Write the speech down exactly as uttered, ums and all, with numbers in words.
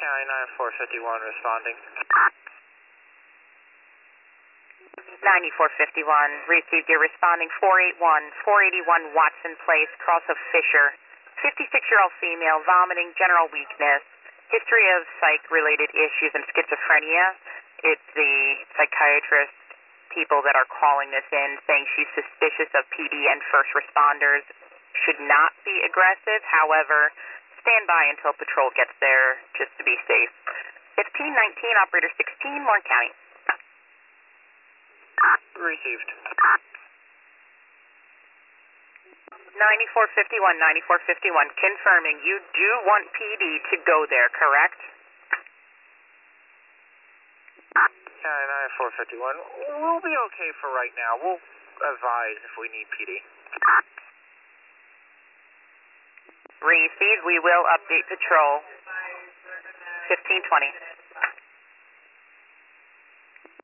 County nine four fifty-one responding. ninety-four fifty-one, received your responding four eighty-one, four eighty-one Watson Place, cross of Fisher. fifty-six-year-old female, vomiting, general weakness, history of psych-related issues and schizophrenia. It's the psychiatrist people that are calling this in, saying she's suspicious of P D and first responders. Should not be aggressive, however, stand by until patrol gets there just to be safe. fifteen nineteen, operator sixteen, Warren County. Received. ninety-four fifty-one, ninety-four fifty-one, confirming you do want P D to go there, correct? County nine four fifty-one, we'll be okay for right now. We'll advise if we need P D. Received, we will update patrol. fifteen twenty.